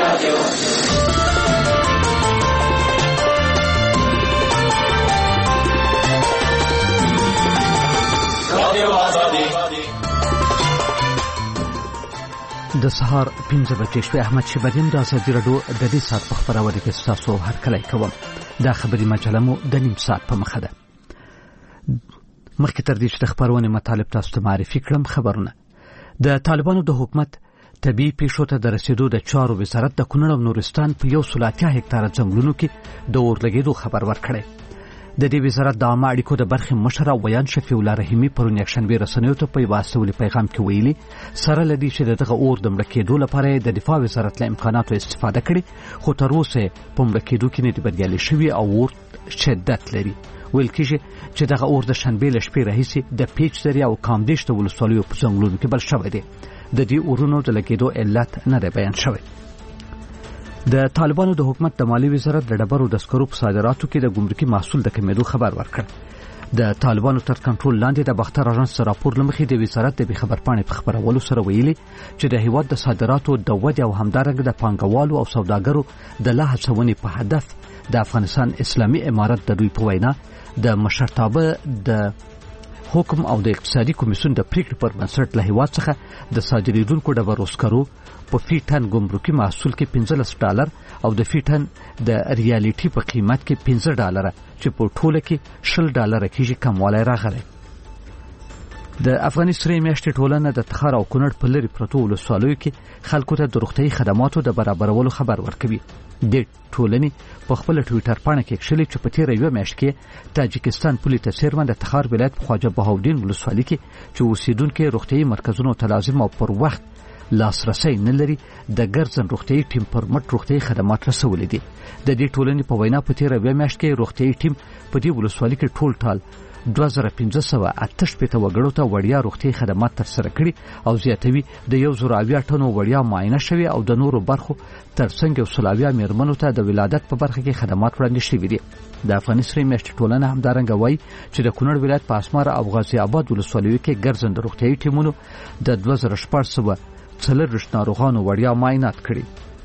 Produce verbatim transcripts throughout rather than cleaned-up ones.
د سهار پنځه بجې شوې. احمد شبریم د ازادي راډیو د دې ساعت په خبرونه کې ستاسو هرکلی کوم. دا خبري مجله مو د نیم ساعت په مخه ده. مخکې تر دې چې د خبرونه مطالب تاسو ته معرفي کړم، خبرونه د طالبانو د حکومت طبيعي پیښو ته د رسیدو د چارو وزارت د کونړ او نورستان په یو سل اتیا هکتاره ځنګلونو کې د اور لګېدو خبر ورکړی. د دې وزارت د عامه اړیکو د برخې مشر او ویان شفیع الله رحیمي پرون یکشنبه رسنیو ته په واسطه پیغام کې ویلي سره لدی چې دغه اور د مړ کېدو لپاره د دفاع وزارت له امکاناتو استفاده کړي، خو تر اوسه په مړ کېدو کې نه دی بریالي شوی او اور شدت لري. ویل کېږي چې دغه اور د شنبه له شپې راهیسې د پیچ دریا او کامدیش د ولسوالیو په ځنګلونو کې بل شوی دی. د دې اورونو د لګېدو علت نه دی بیان شوی. د طالبانو د حکومت د مالی وزارت د ډبرو د سکرو په صادراتو کې د ګمرکي محصول د کمیدو خبر ورکړ. د طالبانو تر کنټرول لاندې د باختر اژانس راپور لمخې د وزارت د خبرپاڼې په خبرولو سره ویلي چې د هیواد د صادراتو د ودې او همدارنګه د پانګوالو او سوداګرو د لا هڅونې په هدف د افغانستان اسلامي امارت د دوی په وینا د مشرتابه د حکم او د اقتصادي کمیسیون د پریکړې پر بنسټ له هیواد څخه د صادریدونکو ډبرو سکرو په فی ټن ګمرکي محصول کې پنځلس ډالر او د فی ټن د ریالټي په قیمت کې پنځه ډالر چې په ټوله کې شل ډالر کېږي کموالی راغلی. د افغاني سرې میاشتې ټولنه د تخار او کونړ په لري پرتو ولسوالیو کې خلکو ته د روغتیايي خدماتو د برابرولو خبر ورکوي. د ټولنې په خپل ټویټر پاڼه کې کښلي چې په تیره یوه میاشت کې تاجکستان پولي ته څیرمن د تخار ولایت په خواجه بهاودین ولسوالۍ کې چې اوسیدونکو روغتیايي مرکزونو ته لازم او پر وخت لاسرسي نه لري د ګرځن روغتیايي ټیم پر مټ روغتیايي خدمات رسولي دي. د دې ټولنې په وینا په تیره یوه میاشت کې روغتیايي ټیم په دې ولسوالۍ کې ټول ټال دوه زره پنځه سوه اته شپېته وګړو ته وړیا روغتیايي خدمات ترسره کړي او زیاتوي د یو زر اویا ټنو وړیا معاینه شوي او د نورو برخو ترڅنګ یو سل اویا میرمنو ته د ولادت په برخه کې خدمات وړاندې شوي دي. د افغاني سرې میاشتې ټولنه همدارنګه وایي چې د کونړ ولایت په اسمار او غازي آباد ولسوالیو کې ګرځنده روغتیايي ټیمونو د دوه زره شپږ سوه څلور ناروغانو وړیا معاینات کړي.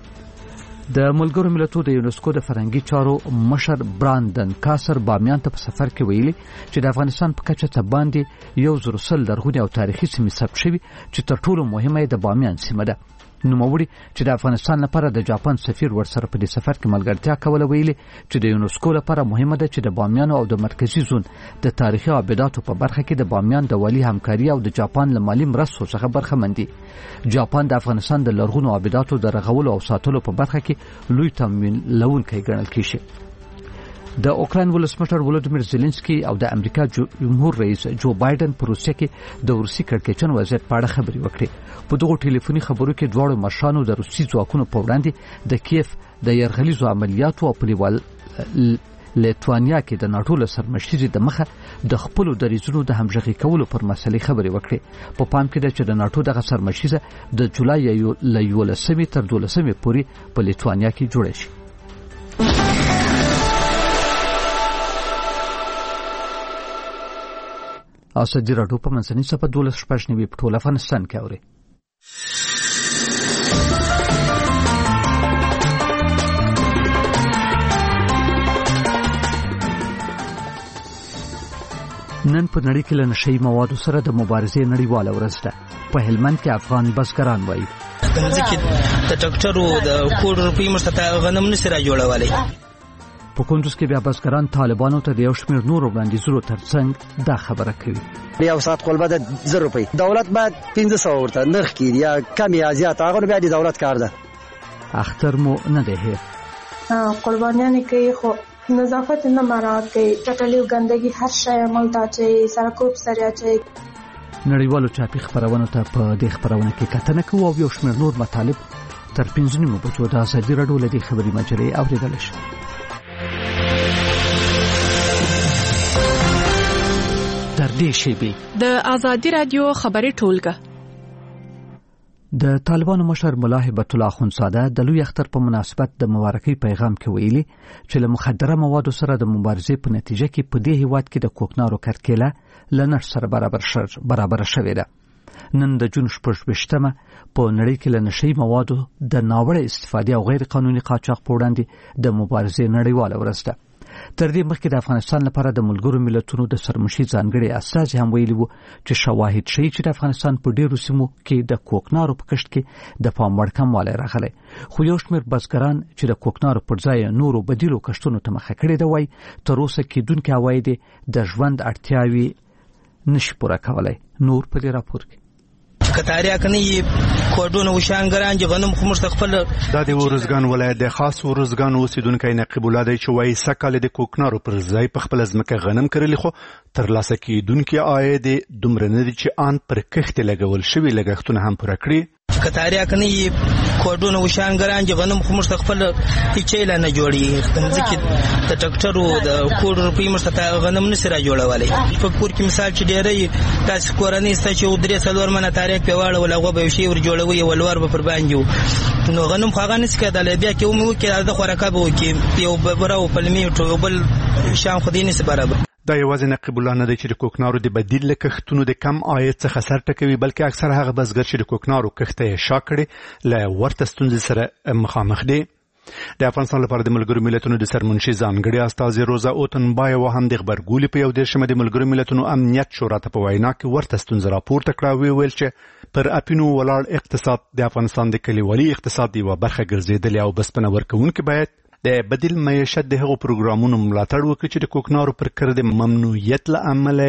د ملګرو ملتونو د یونسکو د فرهنګي چارو مشر براندن کاسر بامیان ته په سفر کې ویلي چې د افغانستان په کچه څه باندې یو زر سل لرغونې او تاریخي سیمې ثبت شوي چې تر ټولو مهمه د بامیان سیمه ده. نوموړي چې د افغانستان لپاره د جاپان سفیر ورسره په دې سفر کې ملګرتیا کوله ویلي چې د یونسکو لپاره مهمه ده چې د بامیان او د مرکزي زون د تاریخي ابداتو په برخه کې د بامیان د والي همکاري او د جاپان له مالي مرستو څخه برخمن دي. جاپان د افغانستان د لرغونو ابداتو د رغولو او ساتلو په برخه کې لوی تمویل لونکی ګڼل کیږي. د اوکراین ولسمشر ولودیمیر زيلنسکي او د امریکا جمهور رئیس جو بایدن په روسیه کې د روسي کړکېچن وضعیت په اړه خبرې وکړې. په دغه ټلیفوني خبرو کې دواړو مشرانو د روسي ځواکونو په وړاندې د کیف د یرغلیزو عملیاتو او په لیتوانیا کې د ناټو له سرمشرۍ د مخه د خپلو دریځونو د همغږي کولو پر مسلې خبرې وکړې. په پام کې ده چې د ناټو دغه سرمشرۍ د جولای له یولسمې تر دولسمې پورې په لیتوانیا کې جوړه شي. ازادي راډیو په منځنۍ صفحه دولس شپږ نوي په ټول افغانستان کې اوري. نن په نړۍ کې له نشهیي موادو سره د مبارزې نړیواله ورځ ده. په هلمند کې افغان بزګران وایي د ځکه د ډاکټرو د کوډ روپی مستطاع غنم نشي را جوړولای. په کندوز کې بیا بزګران طالبانو ته د یو شمېر نور وړاندیزونو ترڅنګ دا خبره کوي. یو ساعت قلبه د زر روپۍ دولت باید پنځه سوه ورته نرخ کړي یا کم یا زیات، هغه بیا د دولت کار ده. اختر مو نه دی هیر قربانیانې کوي خو نظافت نه مراعات کوي. چټلي او ګندګي هر شی ملته چې سرکوب سره چې نړیوالو چاپي خبرونو ته په دې خبرونه کې کتنه کوو او یو شمېر نور مطالب تر پنځه نیمو بجو د ازادي راډیو له دې خبري مجلې اوریدل شي. تر دې شیبې د ازادي راډیو خبري ټولګه د طالبانو مشر ملا هبت الله اخوندزاده د لوی اختر په مناسبت د مبارکۍ پیغام کې ویلي چې له مخدره موادو سره د مبارزې په نتیجه کې په دې هیواد کې د کوکنارو کرکیله له نړۍ سره برابر شر برابر شوې ده. نن د جون شپږ ویشتمه په نړۍ کې له نشي موادو د ناوړه استفادې او غیر قانوني قاچاق په وړاندې د مبارزې نړیواله ورځ ده. تر دې مخکې د افغانستان لپاره د ملګرو ملتونو د سرمشي ځانګړي استازي هم ویلي وو چې شواهد ښیي چې د افغانستان په ډیرو سیمو کې د کوکنارو په کښت کې د پام وړ کموالی راغلی، خو یو شمېر بزګران چې د کوکنارو پر ځای نورو بدیلو کښتونو ته مخه کړې ده وایي تر اوسه کېدونکي عواید د ژوند اړتیاوې نشي پوره کولی. نور په دې راپور کې کتاریا کني کوډونه وشانګران چې غنم خو مشت خپل د ورزګان ولایت د خاص ورزګان اوسیدونکو نقیب الله دی چې وایي سکهاله د کوکنارو پر ځای په خپل ځمکه غنم کرلی، خو تر لاسه کېدونکي عاید دومره نه دي چې آن پر کښت لګول شوي لګښتونه هم پوره کړي. کتاریا کني کوډونه وشانګران چې غنم خو مشت خپل هیڅ نه جوړي، ځکه د ټکټرو د کوډ روپی مشت غنم نشي را جوړولای. په کور کې مثال چې ډېرې تاسو کورنۍ ست چې درې څلور منه تاریخ په واړه ولغه به شي ور جوړوي ولور به پر باندې نو غنم خاغه نس کېدل بیا کې مو کې د خوراکه به کې یو برو پلمي ټو بل شام خدي نس برابر. دا یوازې نقیب الله نه دی چې د کوکنارو د بدیل کښتونو د کم عاید څخه سر ټکوي، بلکې اکثر هغه بزګر چې د کوکنارو کښت یې شا کړي له ورته ستونزې سره مخامخ دي. د افغانستان لپاره د ملګرو ملتونو د سرمنشي ځانګړي استازي روزا اوتنبایووا هم د خبرګولي په یو دېرشمه د ملګرو ملتونو امنیت شورا ته په وینا کې ورته ستونزه راپورته کړه، ویل چې پر اپینو ولاړ اقتصاد د افغانستان د کلیوالي اقتصاد یوه برخه ګرځېدلې او بسپنه ورکوونکي باید د بدیل معیشت د هغو پروګرامونو ملاتړ وکړي چې د کوکنارو پر کړ د ممنوعیت له امله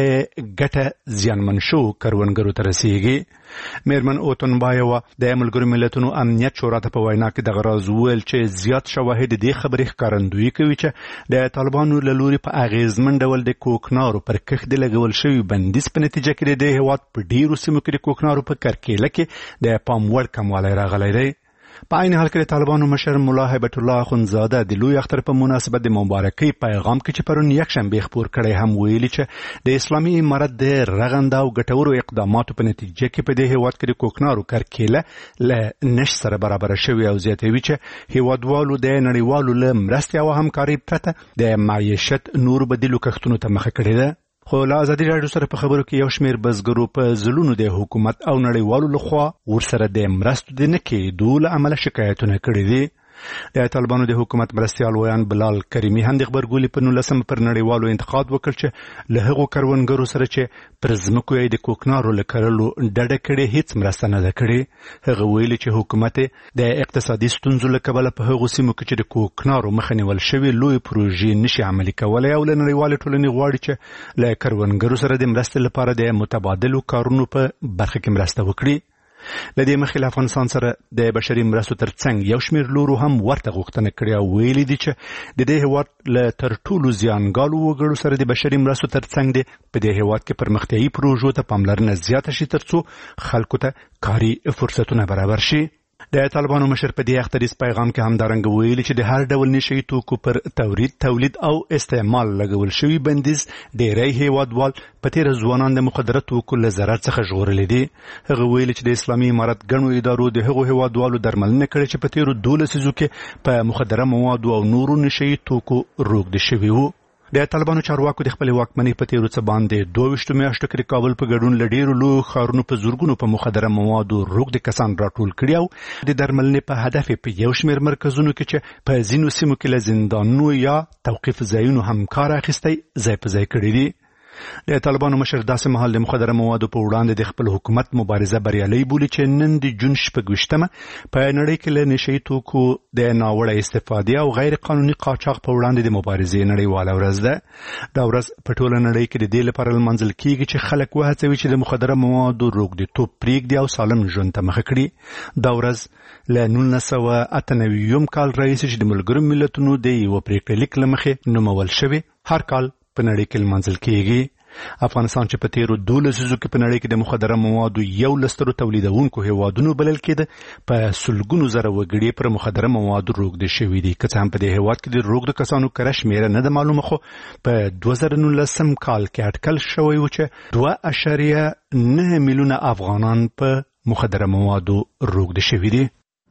ګټه زیانمن شو کروندګرو ته رسیږي. میرمن اوتنبایووا د ملګرو ملتونو امنیت شورا ته په وینا کې دغه راز وویل چې زیات شواهد دې خبرې ښکارندویي کوي چې د طالبانو له لوري په اغیزمن ډول د کوکنارو پر کښت د لګول شوي بندیز په نتیجه کې د هېواد په ډیرو سیمو کې د کوکنارو په کرکیله کې د پام وړ کموالی راغلی دی. په عین حال کې د طالبانو مشر ملا هیبت الله اخندزاده د لوی اختر په مناسبت د مبارکۍ پیغام کې چې پرون یکشنبه خپور کړی هم ویلي چې د اسلامي امارت د رغنده او ګټورو اقداماتو په نتیجه کې په دې هېواد کې د کوکنارو کرکیله له نش سره برابر شوی او زیاتوي چې هېوادوالو د نړیوالو له مرستې او همکارۍ پرته د معیشت نور بدیلو کښتونو ته مخه کړې ده. خو له ازادي راډیو سره په خبرو کې یو شمېر بزګرو په ځلونو د حکومت او نړیوالو لخوا ورسره د مرستو د نه کېدو له امله شکایتونه کړي دي. د طالبانو د حکومت مرستیال ویان بلال کریمي هم د خبرګولي په نولسمه پر نړیوالو انتقاد وکړ چې له هغو کروندګرو سره چې پر ځمکو یې د کوکنارو له کرلو ډډه کړې هیڅ مرسته نه ده کړې. هغه ویلي چې حکومت د اقتصادي ستونزو له کبله په هغو سیمو کې چې د کوکنارو مخه نیول شوي لوی پروژې نشي عملي کولی او له نړیوالې ټولنې غواړي چې له کروندګرو سره د مرستې لپاره د متبادلو کارونو په برخه کې مرسته وکړي. لدې مخې له افغانستان سره د بشري مرستو ترڅنګ یو شمېر لورو هم ورته غوښتنه کړې او ویلي دي چې د دې هېواد له تر ټولو زیانګالو وګړو سره د بشري مرستو ترڅنګ د په دې هېواد کې پرمختیایي پروژو ته پاملرنه زیاته شي ترڅو خلکو ته کاري فرصتونه برابر شي. د طالبانو مشر په دې اختریز پیغام کې همدارنګه ویلي چې د هر ډول نشهیي توکو پر تولید تولید او استعمال لګول شوي بندیز ډېری هېوادوال په تېره ځوانان د مخدره توکو له ضرر څخه ژغورلی دي. هغه ویلي چې د اسلامي امارت ګڼو ادارو د هغو هېوادوالو درملنه کړې چې په تېرو دولس لسیزو کې په مخدره موادو او نورو نشهیي توکو روږدي شوي وو. د طالبانو چارواکو د خپل واکمنۍ په تیرو څه باندې دوه ویشتو میاشتو کې د کابل په ګډون له ډېرو لویو ښارونو په زرګونو په مخدره موادو روږدي کسان راټول کړي او د درملنې په هدف په یو شمېر مرکزونو کې چې په ځینو سیمو کې له زندانونو یا توقیف ځایونو هم کار اخیستی ځای په ځای کړي دي. د طالبانو مشر داسې مهال د مخدره موادو په وړاندې د خپل حکومت مبارزه بریالۍ بولي چې نن د جون شپږ ویشتمه په نړۍ کې له نشهیي توکو د ناوړه استفادې او غیر قانوني قاچاق په وړاندې د مبارزې نړیواله ورځ ده. دا ورځ په ټوله نړۍ کې د دې لپاره لمانځل کیږي چې خلک وهڅوي چې د مخدره موادو روږديتوب پرېږدي او سالم ژوند ته مخه کړي. دا ورځ له نولس سوه اته نوي کال راهیسې چې د ملګرو ملتونو د یوه پرېکړه لیک له مخې نومول شوې هر کال په نړۍ کې لمانځل کیږي. افغانستان چې په تیرو دولس لسیزو کې په نړۍ کې د مخدره موادو یو له سترو تولیدونکو هېوادونو بلل کېده په سلګونو زره وګړي پر مخدره موادو روږدي شوي دي. که څه هم په دې هېواد کې د روږدو کسانو کره شمېره نه ده معلومه، خو په دوه زره نولسم کال کې اټکل شوی و چې دوه اعشاریه نه میلیونه افغانان په مخدره موادو روږدي شوي دي.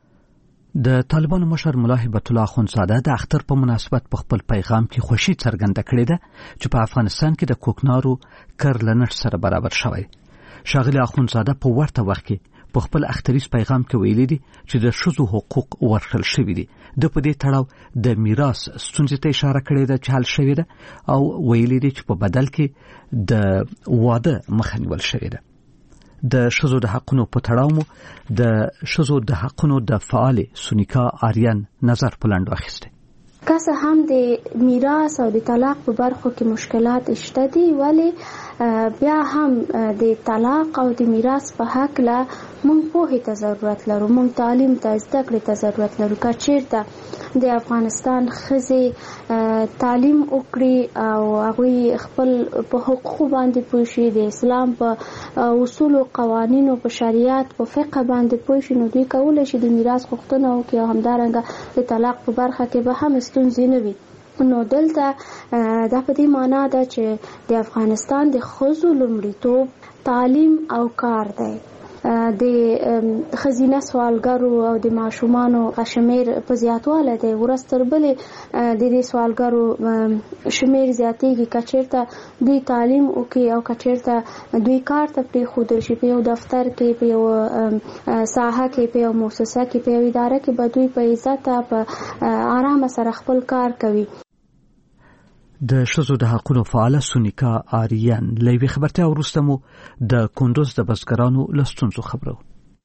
د طالبانو مشر ملا هیبت الله اخندزاده د اختر په مناسبت په خپل پیغام کې خوشي څرګنده کړې ده چې په افغانستان کې د کوکنارو کر له نرخ سره برابر شوی. ښاغلي اخوندزاده په ورته وخت کې په خپل اختریز پیغام کې ویلي دي چې د ښځو حقوق ورکړل شوي دي. د په دې تړاو د میراث ستونزې ته اشاره کړې ده چې حل شوې ده او ویلي دي چې په بدل کې د واده مخه نیول شوې ده. د ښځو د حقونو په تړاو مو د ښځو د حقونو د فعال سونیکا آریان نظر په لاندې اخیسته. که څه هم د میراث او د طلاق په برخو کې مشکلات شته دي، ولی بیا هم د طلاق او د میراث په حق له مونږ پوهې ته ضرورت لرو، مونږ تعلیم ته زده کړې ته ضرورت لرو. که چیرته د افغانستان ښځې تعلیم وکړي او هغوی خپل په حقوقو باندې پوه شي، د اسلام په اصولو، قوانینو، په شریعت، په فقه باندې پوه شي، نو دوی کولی شي د میراث غوښتنه وکړي او همدارنګه د طلاق په برخه کې به هم ستونزې نه وي. نو دلته دا په دې معنا ده چې د افغانستان د ښځو لومړیتوب تعلیم او کار دی. د ښځینه سوالګرو او د ماشومانو شمیر په زیاتوالی دی، ورځ تر بلې د دې سوالګرو شمیر زیاتېږي. که چېرته دوی تعلیم وکړي او که چېرته دوی کار ته پرېښودل شي، په یو دفتر کې، په یو ساحه کې، په یو مؤسسه کې، په یو اداره کې به دوی په عزت په آرامه سره خپل کار کوي. د ښځو د حقونو فعاله سونیکا آریان له یوې خبرتیا وروسته مو د کندوز د بزګرانو له ستونزو خبرو.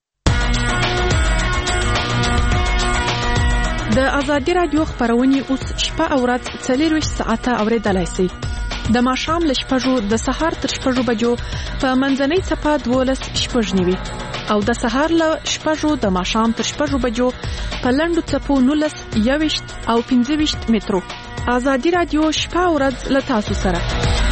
د ازادي راډیو خبرونه اوس شپه او ورځ څلورویشت ساعته اورېدلای شئ. د ماښام له شپږو د سهار تر شپږو بجو په منځنۍ څپه دولس شپږ نیوي او د سهار له شپږو د ماښام تر شپږو بجو په لنډو څپو نولس یوویشت او پنځه ویشت مترو. ازادي راډیو شپه او ورځ له تاسو سره.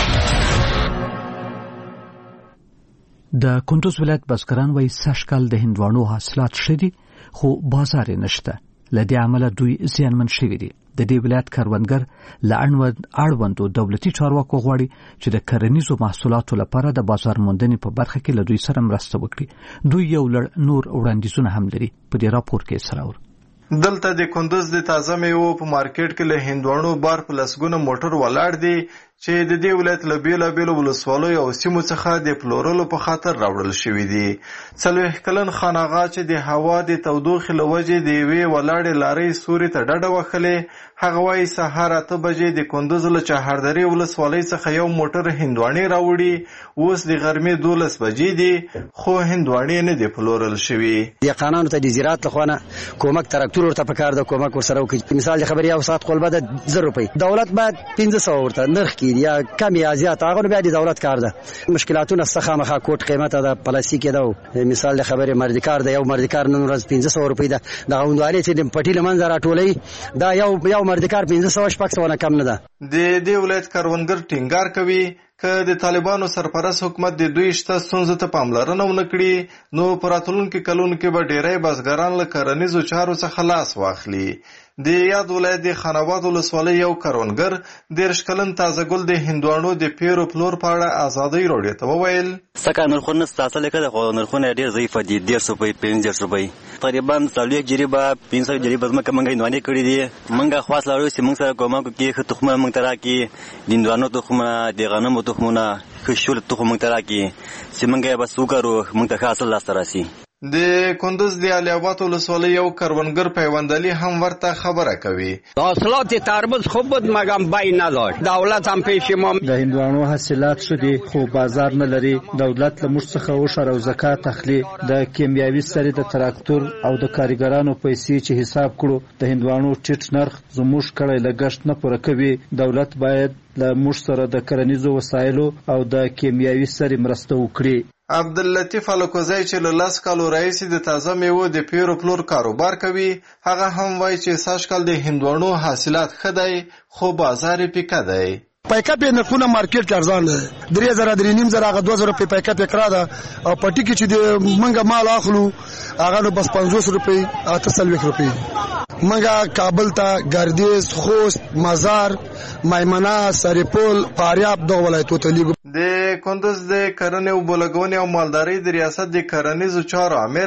د کندوز ولایت بزګران وايي سږکال د هندوانو حاصلات ښه دي خو بازار یې نشته. له دې امله دوی زیانمن شوي دي. د دې ولایت کروندګر له اړوندو دولتي چارواکو غواړي چې د کرنیزو محصولاتو لپاره د بازار موندنې په برخه کې له دوی سره مرسته وکړي. دوی یو لړ نور وړاندیزونه هم لري. په دې راپور کې سراور دلته د کندوز د تازه میوو په مارکیټ کې له هندوانو بار په لسګونه موټر ولاړ دي چې د دې ولایت له بیلابیلو ولسوالیو او سیمو څخه د پلورلو په خاطر راوړل شوي دي. څلوېښت کلن خان آغا چې د هوا د تودوخې له وجې د یوې ولاړې لارۍ سوري ته ډډه وهلې، هغه وایي سهار اته بجې د کندوز له چهاردرې ولسوالۍ څخه یو موټر هندوانې راوړي. اوس د غرمې دولس بجې دي خو هندوانې نه دي پلورل شوي. دهقانانو ته د زراعت له خوا نه کومک تراکتور ورته پکار ده، کومک ورسره وکړي. مثال د خبرې یو ساعت قلبه ده زر روپۍ، دولت باید پنځه سوه ورته نرخ کړي یا کم یا زیات، هغه نو بیا د دولت کار ده. مشکلاتونه څخه مخه کوټ قیمته ده، پلاستیک ده. مثال د خبرې مردکار ده، یو مردکار نن ورځ پنځه سوه روپۍ ده. د هندوانې چې د پټي له منځه راټولوي دا یو یو مردکار پنځه سوه شپږ سوه نه کم نه ده. د دې ولایت کروندګر ټینګار کوي که د طالبانو سرپرست حکومت د دوی شته ستونزو ته پاملرنه ونه کړي نو په راتلونکو کلونو کې به ډېری بزګران له کرنیزو چارو څخه لاس واخلي. د یاد ولایت د خاناباد ولسوالۍ یو کروندګر دېرش کلن تازه ګل د هندوانو د پیرو پلور په اړه ازادۍ راډیو ته وویل څنګه نرخونه ستاسو لیکل خو نرخونه ډېر ضعیف دي، ډېر روپۍ پنځه روپۍ تقریبا څلوېښت جریبه پنځه جریبه ځمکه موږ هندوانې کړي دي. موږ خواست لرو چې موږ سره کومک وکړي، ښه تخمونه موږ ته راکړي، د هندوانو تخمونه، د غنمو تخمونه، ښه شول تخم موږ ته راکړي چې موږ یې بس وکړو، موږ ته ښه حاصل لاسته راسي. د کندوز د علي آباد ولسوالۍ یو کروندګر پیوندالي هم ورته خبره کوي. حاصلات تربوز خوب بود مګم بای نداشت، دولت هم پېښمم د هندوانو حاصلات شدي خو بازار نه لري. دولت له موږ څخه عشر او زکات اخلي. د کیمیاوي سرې د تراکتور او د کارګرانو پیسې چې حساب کړو د هندوانو ټیټ نرخ زموږ کړی لګښت نه پوره کوي. دولت باید له موږ سره د کرنیزو وسایلو او د کیمیاوي سرې مرسته وکړي. عبداللطیف الکوزی چې له لس کالو راهیسې د تازه میوو د پیرو پلور کاروبار کوي، هغه هم وایي چې سږکال د هندوانو حاصلات ښه دی خو بازار یې پیکه دی. پایکاپ یې نرخونه مارکیټ کې ارزان دی، درې زره درې نیم زره هغه دوه زره روپۍ پایکاپ یې کرا ده او پټي کې چې د منګه مال اخلو هغه نو بس پنځوس روپۍ اته څلوېښت روپۍ. منګه کابل ته ګردیز، خوست، مزار، میمنه، سرپل، فاریاب دغه ولایتو ته لیږو. د کندوز د کرنې او بولګونې او مالدارۍ د ریاست د کرنیزو چارو امیر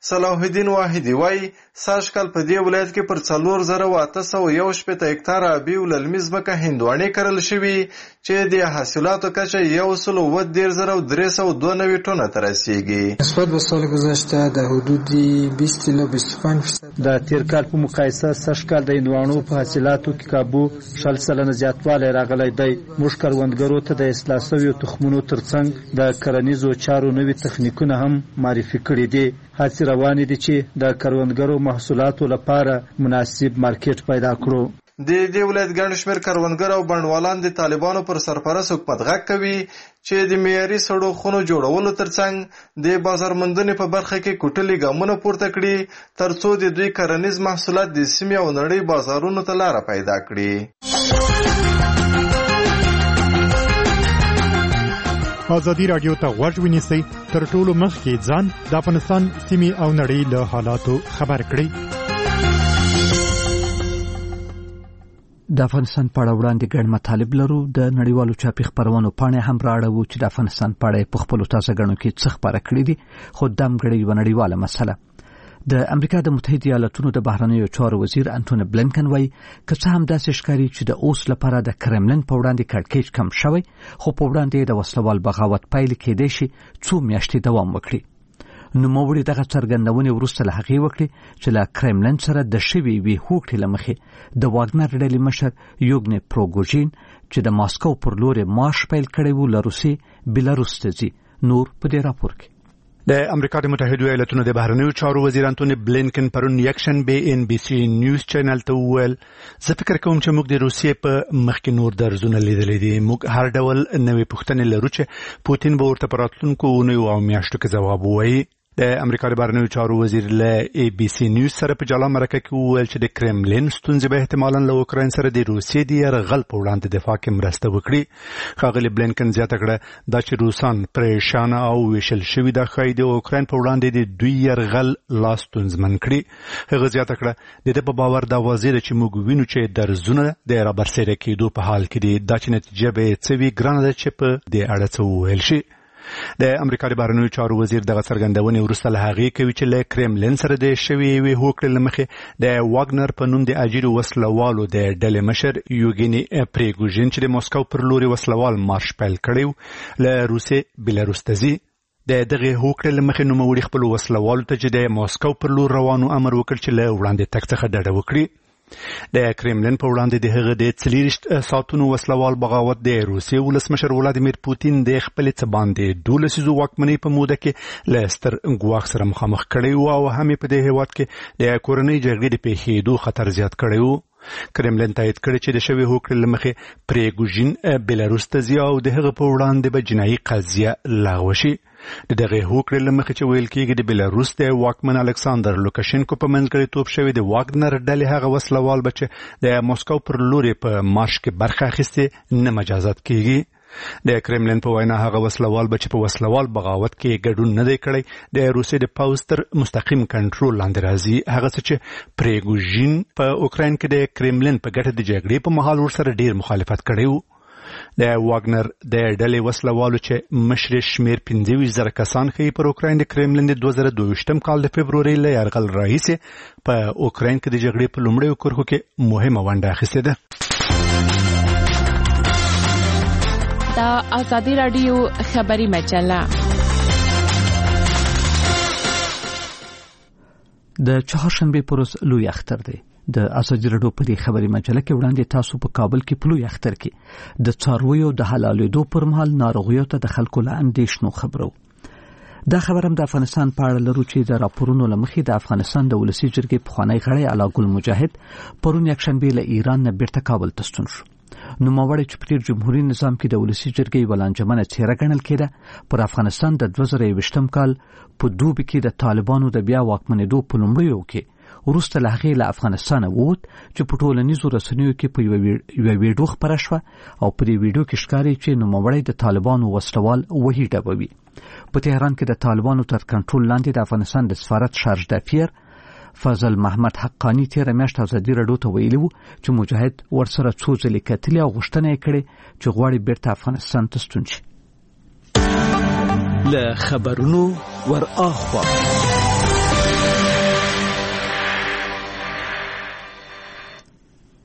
صلاح الدین واحدی وایي سږ کال په دې ولایت کې پر څلور زره او اته سوه یو شپېته هکتاره آبي او للمي ځمکه هندواڼې کرل شوي چې د حاصلاتو کچه یو سل اووه دېرش زره او درې سوه دوه نوي ټنو ته رسیږي. نسبت به سال گذشته در حدود بیست الی بیست و پنج درصد د تیر کال په مقایسه سږ کال د هندواڼو په حاصلاتو کې کابو شل سلنه زیاتوالی راغلی دی. موږ کروندګرو ته د اصلاح شویو تخمونو ترڅنګ د کرنیزو چارو نوي تخنیکونه هم معرفي کړي دي. هڅې روانې دي چې د کروندګرو محصولاتو لپاره مناسب مارکیټ پیدا کړو. د دې ولایت ګڼ شمېر کروندګر او بڼوالان د طالبانو پر سرپرست حکومت غږ کوي چې د معیاري سړو خونو جوړولو ترڅنګ د بازار موندنې په برخه کې کوټلي ګامونه پورته کړي ترڅو د دوی کرنیز محصولات د سیمې او نړۍ بازارونو ته لاره پیدا کړي. ازادي رادیو ته غوږ ونیسئ، تر ټولو مخکې ځان د افغانستان سیمې او نړۍ له حالاتو خبر کړئ. د افغانستان په اړه وړاندې ګڼ مطالب لرو. د نړیوالو چاپي خپرونو پاڼې هم راړوو چې د افغانستان په اړه په خپلو تازه ګڼو کې څه خپاره کړي دي، خو دم ګړی یوه نړیواله مسله. د امریکا د متحده ایالاتونو د بهرنیو چارو وزیر انټونی بلینکن وایي که څه هم داسې ښکاري چې د اوس لپاره د کرملن په وړاندې کړکېچ کم شوی، خو په وړاندې د وسلوال بغاوت پایلې کېدای شي څو میاشتې دوام وکړي. نوموړي دغه څرګندونې وروسته له هغې وکړې چې له کرملن سره د شوې یوې هوکړې له مخې د واګنر ډلې مشر یوګني پروګوژین چې د ماسکو پر لور مارش پیل کړی و له روسیې بیلاروس ته ځي. نور په دې راپور کې د امریکا د متحده ایالاتونو د بهرنیو چارو وزیر انټونی بلینکن پرون یکشن به ان بي سي نیوز چینل ته وویل زه فکر کوم چې موږ د روسیې په مخکې نور درزونه لیدلي دي. موږ هر ډول نوې پوښتنې لرو چې پوتین به ورته په راتلونکو اونیو او میاشتو کې ځواب ووایي. د امریکا د بهرنیو چارو وزیر له ای بي سي نیوز سره په جلا مرکه کې وویل چې د کرملین ستونزې به احتمالاً له اوکراین سره د روسیې د یرغل په وړاندې دفاع کې مرسته وکړي. ښاغلي بلینکن زیاته کړه دا چې روسان پریشانه او ویشل شوي دا ښایي د اوکراین په وړاندې د دوی یرغل لا ستونزمن کړي. هغه زیاته کړه د ده په باور دا واضح ده چې موږ وینو چې درزونه د رابرسېره کېدو په حال کې دي. دا چې نتیجه به یې څه وي ګرانه ده چې په دې اړه څه وویل شي. د امریکا د بهرنیو چارو وزیر دغه څرګندونې وروسته له هغې کوي چې له کرملین سره د شوې یوې هوکړې له مخې د واګنر په نوم د اجیرو وسلوالو د ډلې مشر یوګیني پریګوژین چې د موسکو پر لوري وسلوال مارش پیل کړی له روسیې بیلاروس ته ځي. د دغه هوکړې له مخې نوموړي خپلو وسلوالو ته چې د موسکو پر لور روانو امر وکړ چې له وړاندې تګ څخه ډډه وکړي. د کرملین په وړاندې د هغه د څلېرویشت ساعتونو وسلوال بغاوت د روسیې ولسمشر ولادیمیر پوتین د خپلې څه باندې دولس لسیزو واکمنۍ په موده کې له ستر ګواښ سره مخامخ کړی و او هم په دې هېواد کې د کورنۍ جګړې د پیښېدو خطر زیات کړی و. کرملین تایید کړی چې د شوې هوکړې له مخې پریګوژین بیلاروس ته ځي او د هغه په وړاندې به جنایي قضیه لغوه شي. د دغه هوکړې له مخې چې ویل کېږي د بیلاروس د واکمن الکساندر لوکاشینکو په منځګړیتوب شوی د واګنر ډلې هغه وسلوال به چې د موسکو پر لوري په مارش کې برخه اخیستې نه مجازات کېږي. د کرملین په وینا هغه وسلوال به چې په وسلوال بغاوت کې ګډون نه دی کړی د روسیې د پوځ تر مستقیم کنټرول لاندې راځي. هغه څه چې پریګوژین په اوکراین کې د کرملین په ګټه د جګړې په مهال ورسره ډیر مخالفت کړی و. د واګنر د ډلې وسلوالو چې مشر شمیر پنځه ویشت زره کسان ښیي پر اوکراین د کرملین د دوه زره دوه ویشتم کال د فبرورۍ له یرغل راهیسې په اوکراین کې د جګړې په لومړیو کرښو کې مهمه ونډه اخیستې ده. د ازادي رادیو خبري مجله د چهارشنبه پر ورځ لوی اختر دی. د ازادي رادیو په دې خبري مجله کې وړاندې تاسو په کابل کې په لوی اختر کې د څارویو د حلالېدو پر مهال ناروغیو ته د خلکو له اندېښنو خبرو. دا خبر هم د افغانستان په اړه لرو چې د راپورونو له مخې د افغانستان د ولسي جرګې پخوانی غړی علا ګل مجاهد پرون یکشنبه له ایران نه بیرته کابل ته ستون شو. نوموړی چې په تیر جمهوریت نظام کې د ولسي جرګې یوه لانجمنه څېره ګڼل کېده، پر افغانستان د دوه زره یوویشتم کال په دوبي کې د طالبانو د بیا واکمنېدو په لومړیو کې وروسته له هغې له افغانستانه ووت چې په ټولنیزو رسنیو کې په یوه ویډیو خپره شوه او په دې ویډیو کې ښکاري چې نوموړی د طالبانو وسلوال وحي ډبوي. په تهران کې د طالبانو تر کنټرول لاندې د افغانستان د سفارت شارج دافیر فضل محمد حقانی تیره میاشت ازادي رادیو ته ویلي وو چې مجاهد ورسره څو ځلې کتلي او غوښتنه یې کړې چې غواړي بیرته افغانستان ته ستون شي. له خبرونو ور اخوا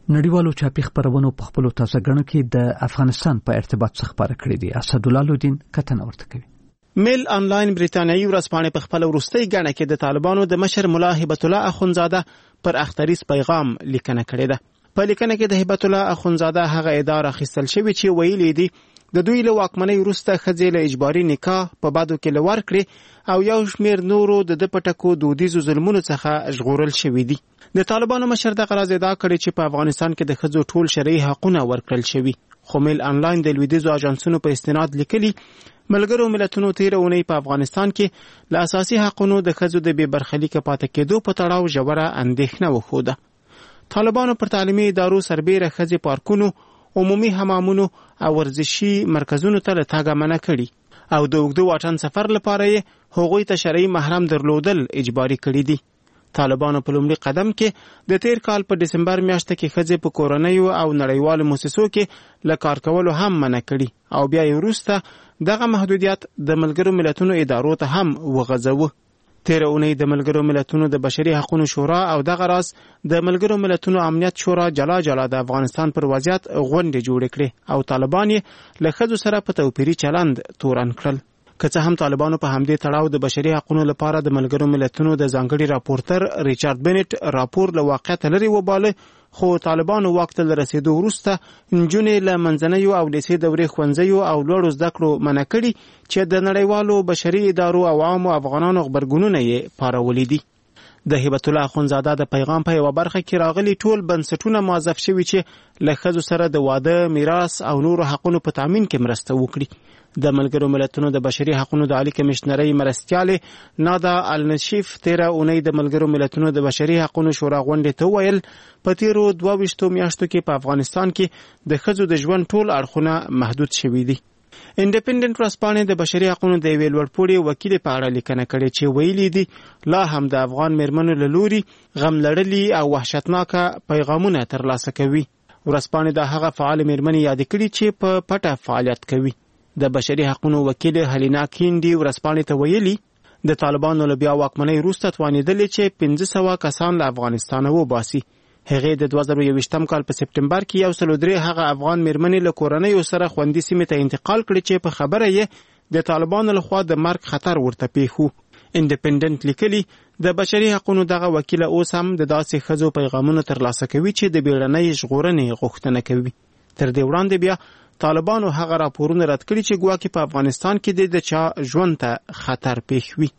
نړیوالو چاپی خبرونو په خپل تازه غنو کې د افغانستان په ارتباط څخه خبره کړې دي. اسدالله لودین کتن ورته کوي. میل انلاین بریتانیایی ورځپاڼه په خپل وروستۍ غنه کې د طالبانو د مشر ملا هبت الله اخونزاده پر اختریز پیغام لیکنه کړې ده. په لیکنه کې د هبت الله اخونزاده هغه اداره خستل شوی چې ویلي دي د دوی له واکمنۍ وروسته ښځې له اجباري نکاح په بادو کې لور کړې او یو شمېر نورو د د پټکو دودیزو ظلمونو څخه ژغورل شوي دي. د طالبانو مشر دغه راز ادعا کړې چې په افغانستان کې د ښځو ټول شرعي حقونه ورکړل شوي. خو میل انلاین د لویدیځو اجانسونو په استناد لیکلي ملګرو ملتونو تیر اونۍ په افغانستان کې له اساسي حقونو د ښځو د بې برخلیکه پاتې کېدو په تړاو ژوره اندېښنه وښوده. طالبانو پر تعلیمي ادارو سربیره ښځې پارکونو، عمومي حمامونو او ورزشي مرکزونو ته له تګه منع کړي او د اوږده واټن سفر لپاره یې هغوی ته شرعي محرم درلودل اجباري کړي دي. طالبانو په لومړي قدم کې د تیر کال په دسمبر میاشت کې ښځې په کورنیو او نړیوالو مؤسسو کې له کار کولو هم منع کړي او بیا یې وروسته دغه محدودیت د ملګرو ملتونو ادارو ته هم وغځوه. تیر اونۍ د ملګرو ملتونو د بشري حقوقو شورا او دغه راز د ملګرو ملتونو امنیت شورا جلا جلا د افغانستان پر وضعیت غونډې جوړې کړې او طالبان یې له ښځو سره په توپیري چلند تورن کړل. که څه هم طالبانو په همدې تړاو د بشري حقوقو لپاره د ملګرو ملتونو د ځانګړي راپورټر ریچارډ بنټ راپور له واقعیت لري وباله، خو طالبانو وخت له رسیدو وروسته نجونې له منځنیو او لیسې دورې ښوونځیو او لوړو زده کړو منع کړي چې د نړیوالو بشري ادارو او عامو افغانانو غبرګونونه یې پارولي دي. د هبت الله اخونزاده د پیغام په یوه برخه کې راغلي ټول بنسټونه موظف شوي چې له ښځو سره د واده، میراث او نورو حقونو په تامین کې مرسته وکړي. د ملګرو ملتونو د بشري حقوقو د عالی کمشنرۍ مرستیالې نادا النشیف تیره اونۍ د ملګرو ملتونو د بشري حقوقو شورا غونډې ته ویل په تیرو دوه ویشتو میاشتو کې په افغانستان کې د ښځو د ژوند ټول اړخونه محدود شوي دي. انډیپندنت ورځپاڼې د بشري حقوقو د یوې لوړپوړي وکیل په اړه لیکنه کړې چې ویلي دي لا هم د افغان میرمنو له لوري غم لړلي او وحشتناکه پیغامونه ترلاسه کوي. ورځپاڼې د هغه فعال میرمنې یاد کړي چې په پټه فعالیت کوي. د بشري حقوقو وکیل هلینا کینډي ورځپاڼې ته ویلي د طالبانو له بیا واکمنۍ وروسته توانېدلې چې پنځه سوه کسان له افغانستانه وباسي. هغې د دوه زره یوویشتم کال په سپټمبر کې یو سل درې هغه افغان میرمنې له کورنیو سره خوندي سیمې ته انتقال کړي چې په خبره یې د طالبانو لخوا د مرګ خطر ورته پیښ و. انډیپندنت لیکلي د بشري حقوقو دغه وکیل اوس هم د داسې ښځو پیغامونه ترلاسه کوي چې د بیړنۍ ژغورنې غوښتنه کوي. تر دې وړاندې بیا طالبانو هغه راپورونه رد کړي چې ګواکې په افغانستان کې د چا ژوند ته خطر پیښ وي.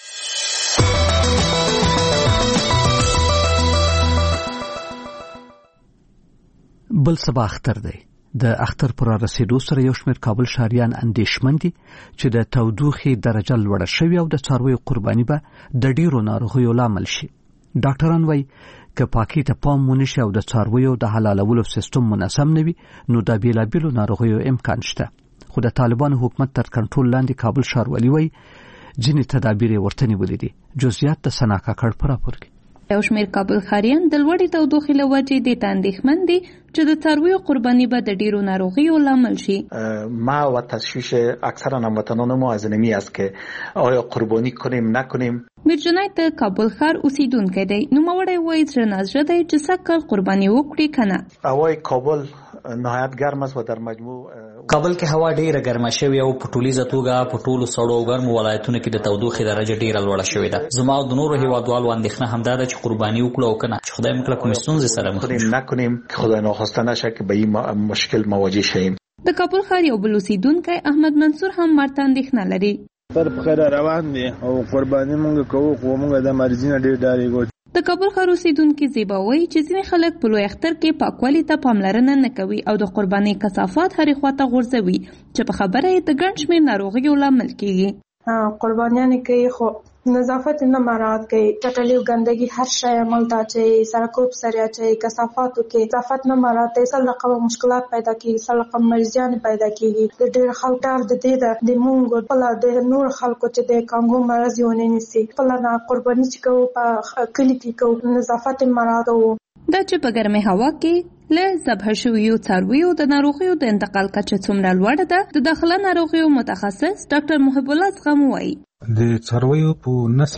بل سبا اختر دی. د اختر پر رسیدو سره یو شمېر کابل ښاریان اندېښمن دي چې د تودوخې درجه لوړه شوې او د څارویو قرباني به د ډېرو ناروغیو لامل شي. ډاکټران وایي که پاکي ته پام ونشي او د څارویو د حلالولو سیستم منظم نه وي نو د بیلابیلو ناروغیو امکان شته. خو د طالبانو حکومت تر کنټرول لاندې کابل ښاروالي وایي ځینې تدابیر یې ورته نیولي دي. جزئیات د ثنا کاکړ په راپور کې. یو شمېر کابل ښاریان د لوړې تودوخې له وجې دې ته اندېښمن دي چې د څارویو قرباني به د ډېرو ناروغیو لامل شي. ما و تشویش اکثر هموطنان ما از نمی است که آیا قربانی کنیم نکنیم. میر جنید د کابل ښار اوسیدونکی دی. نوموړی وایي زړه نازړه دی چې سږ قرباني وکړي که نه. هوای کابل نهایت ګرم است و در مجموع کابل کې هوا ډیره ګرمه شوې او په ټولیزه توګه په ټولو سړو او ګرمو ولایتونو کې د تودوخې درجه ډیره لوړه شوې ده. زما او د نورو هیوادوالو اندېښنه همدا ده چې قرباني وکړو او که نه چې خدای مو کله کومې ستونزې سره مخ شو نکنیم که خدای ناخواسته نشه که به این مشکل مواجه شویم. د کابل ښار یو بل اوسیدونکی احمد منصور هم ورته اندېښنه لري. پر بخیر روان دي او قرباني مونږ کوو خو مونږ د مرضي نه ډېر ډارېږو. د کابل ښار اوسیدونکي زیبا وایي چې ځینې خلک په لوی اختر کې پاکوالي ته پاملرنه نه کوي او د قربانۍ کثافات هرې خواته غورځوي چې په خبره یې د ګڼ شمېر ناروغیو لامل کېږي. قربانیانې کوي خو نظافت نه مراعات کوي. چټلي او ګندګي هر شی عمل ته اچوي، سرکوب سره اچوي، کثافاتو کې نظافت نه مراعات کوي. سل رقم مشکلات پیدا کېږي، سل رقم مریضیان پیدا کېږي. د ډېر خلک ډار د دې ده د مونږ خپله د نور خلکو چې د کانګو مرض یې ونه نیسي. خپله نه قرباني چې کوو په کلي کې کوو نظافت یې مراعات کوو. دا چې په ګرمې هوا کې له ذبح شویو څارویو د ناروغیو د انتقال کچه څومره لوړه ده د داخله ناروغیو متخصص ډاکټر محب الله زغم وایي. د څارویو په نسل کې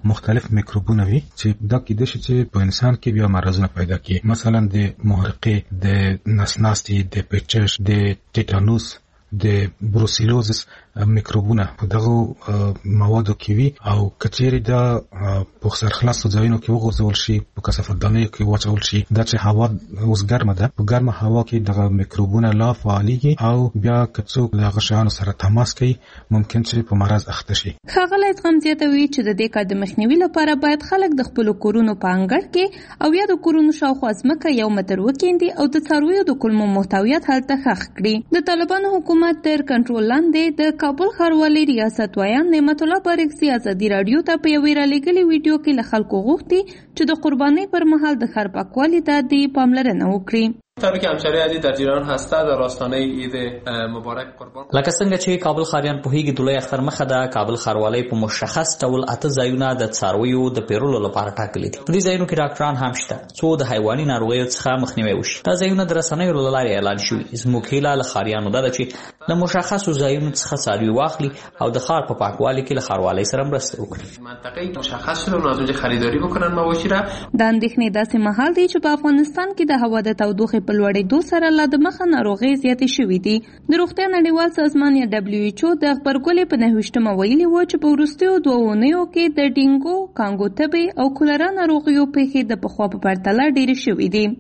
مختلف میکروبونه وي چې دا کېدای شي چې په انسان کې بیا مرزونه پیدا کړي، مثلا د محرقې، د نسناستي، د پیچش، د ټیټانوس، د بروسیلوزس میکروبونه په دغه موادو کې وي او کچېری دا په سرخلاصو ځایونو کې وغورځول شي، په کثافاتدانیو کې واچول شي. دا چې هوا اوس ګرمه ده، په ګرمه هوا کې دغه میکروبونه لا فعاليږي او بیا که څوک له هغه شیانو سره تماس کوي ممکن چې په مرض اخته شي. ښاغلی زغم زیاتوي چې د دې کار د مخنیوي لپاره باید خلک د خپلو کورونو په انګړ کې او یا د کورونو شاوخوا ځمکه یو متر وکیندي او د څارویو د کولمو محتویات هلته ښخ کړي. د طالبانو حکومت تر کنټرول لاندې د کابل ښاروالۍ ریاست وایان نعمت الله بارکزي ازادي راډیو ته په یوې رالیږلې ویډیو کې له خلکو غوښتي چې د قربانۍ پر مهال د ښار پاکوالي ته د پاملرنه وکړي. طبعا که همشهری عزیز در جریان هسته در راستانه عید مبارک قربان. لکه څنګه چې کابل ښاریان پوهیږي د لوی اختر مخه ده، کابل ښاروالۍ په مشخص ډول اته ځایونه د څارویو د پیرولو لپاره ټاکلي دي. په دې ځایونو کې ډاکټران هم شته څو د حیواني ناروغیو څخه مخنیوي وشي. دا ځایونه د رسنیو له لارې اعلان شوي. زموږ هیله له ښاریانو ده چې له مشخصو ځایونو څخه څاروي واخلي او د ښار په پاکوالي کې له ښاروالۍ سره مرسته وکړي. منطقه مشخص شده و از اونجا خریداری بکنن مواشی را. د اندېښنې داسې مهال دی چې په افغانستان کې د هوا د تودوخې په لوړېدو سره لا د مخه ناروغۍ زیاتې شوې دي. د روغتیا نړیوال سازمان یا دبلیو ایچ او د غبرګولې په نهویشتمه ویلي و چې په وروستیو دوه اونیو کې د ډینګو، کانګو تبې او کولرا ناروغیو پیښې د پخوا په پرتله ډېرې شوې دي.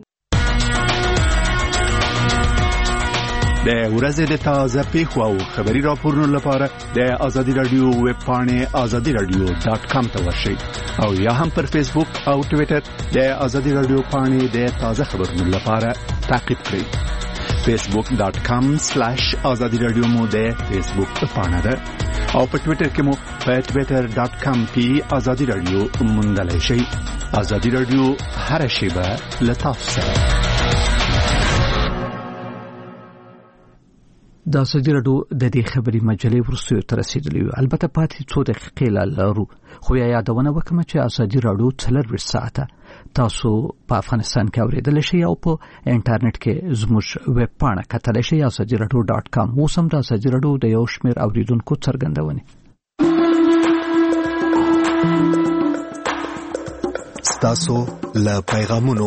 د ورځې د تازه پیښو او خبري راپورونو لپاره د ازادي رادیو ویب پاڼې ازادي رادیو ډاټ کام ته ورشئ او یا هم پر فیسبوک او ټویټر د ازادي رادیو پاڼې د تازه خبرونو لپاره تعقیب کړئ. فیسبوک ډاټ کام سلیش ازادي رادیو مو د فیسبوک پاڼه ده او په ټویټر کې مو په ټویټر ډاټ کام کې ازادي رادیو موندلای شئ. ازادي رادیو هر شیبه له تاسو سره. د ازادي راډیو د دې خبري مجلې ورسره تر رسیدلی، البته پاتې څو دقیقې لرو، خو یا یادونه وکم چې ازادي راډیو څلور ساعته تاسو په افغانستان کې اوریدل شئ او په انټرنیټ کې زموږ ویب پاڼه کتلی شئ ازادي راډیو ډاټ کام. اوس هم د ازادي راډیو د یو شمېر اوریدونکو څرګندونې. ستاسو له پیغامونو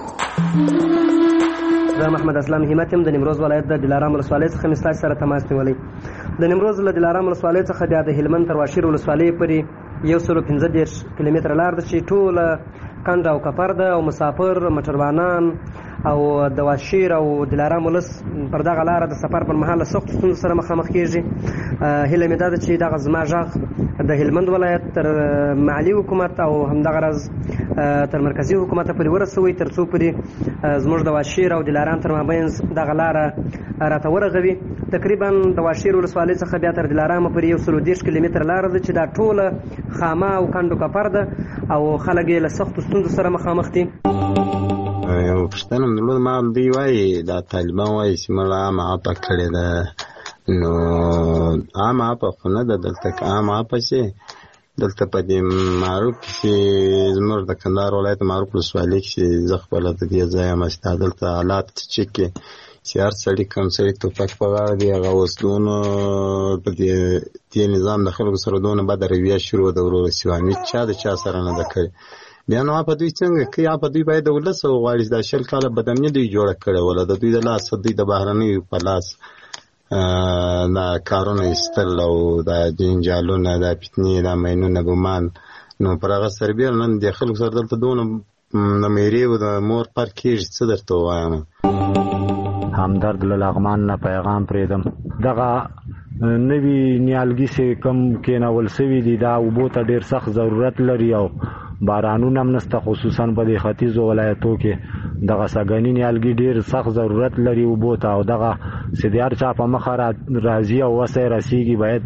زه محمد اسلام همت يم د نیمروز ولایت د دلارام ولسوالۍ څخه مستاج سره تماس نیولی. د نیمروز له دلارام ولسوالۍ څخه بیا د هلمند تر واشیر ولسوالۍ پورې یو سل پنځه دېرش کیلومتره لار ده چې ټوله کنډ او کپر ده او مسافر موټروانان او د واشیر او دلارام ولس پر دغه لار د سفر پر مهال سخت ستونزو سره مخامخ کیږي. هیله مې ده چې دغه زما غږ د هلمند ولایت تر محلي حکومت او همدغه راز تر مرکزی حکومت پورې ورسوي تر څو پورې زموږ د واشیر او دلارام تر مابین دغه لار راته ورغوي. تقریبا د واشیر ولسوالۍ څخه بیا تر دلارام پورې یو سل دېرش کیلومتره لار ده چې دا ټوله خامه او کنډو کپر ده او خلک یې له سختو ستونزو سره مخامخ دي. یو پښتنه ملود ما دی وایي دا طالبان وایي چې موږ عامه اپه کړې ده، نو عامه اپه خو نه ده دلته، عامه اپه چې دلته په دې معروف کې زموږ د کندهار ولایت معروف ولسوالۍ کې زه خپله د دې ځای یم چې دلته حالات چک کې چې هر سړي کوم سړي توپک په غاړه دی، هغه وسلونو په دې نظام د خلکو سره دونه بده رویه شروع ده ورور سیواني چا د چا سره نه ده کړې. بیا نو په دوی څنګه کوي؟ په دوی باید د ولس وغواړي دا شل کاله بدامني دوی جوړه کړې وله د دوی د لاس دوی د بهرنیو په لاس دا کارونه ایستل او دا جنجالونه دا فتنې دا مینونه ګمان نو پر هغه سربیل نن د خلکو سره دلته دونه د میرې او د مور پر کېږي څه درته ووایم. همدرد له لغمان نه پیغام پرېږدم. دغه نوي نیالګي چې کوم کېنول سوي دي دا اوبو ته ډېر سخت ضرورت لري او بارانونه هم نشته، خصوصا په دې ختیځو ولایتو کې دغه سږني نیالګي ډېر سخت ضرورت لري اوبو ته او دغه چې د هر چا په مخه راځي او وسه رسیږي باید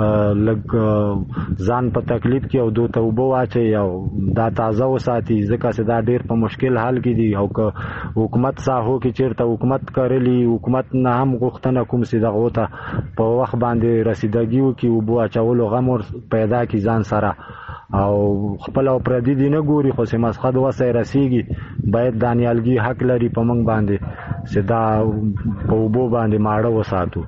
لږ ځان په تکلیف کې او دوی ته اوبه واچوي او دا تازه وساتي ځکه چې دا ډېر په مشکل حال کې دي او که حکومت ساحو کې چېرته حکومت کرلی حکومت نه هم غوښتنه کوم چې دغو ته په وخت باندې رسیدګي وکړي اوبو اچولو غم پیدا کړي ځان سره او خپل او پردي دي نه ګوري، خو چې مسخد وسه رسیږي باید دا نیالګي حق لري په موږ باندې چې دا په اوبو باندې ماړه وساتو.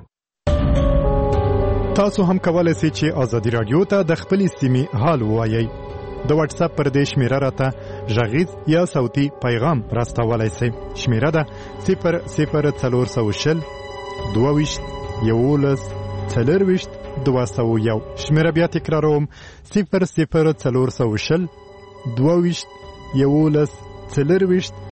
تاسو هم کولای شئ چې ازادي رادیو ته د خپل سیمې حال ووایئ. د واتس اپ پر دې شمیره راته غږیز یا صوتي پیغام راستولای شئ. شمیره ده صفر صفر څلور سوه شل دوه ویشت یولس څلور ویشت دوه سوه یو. شمیره بیا تکراروم صفر صفر څلور سوه شل دوه ویشت یولس څلور ویشت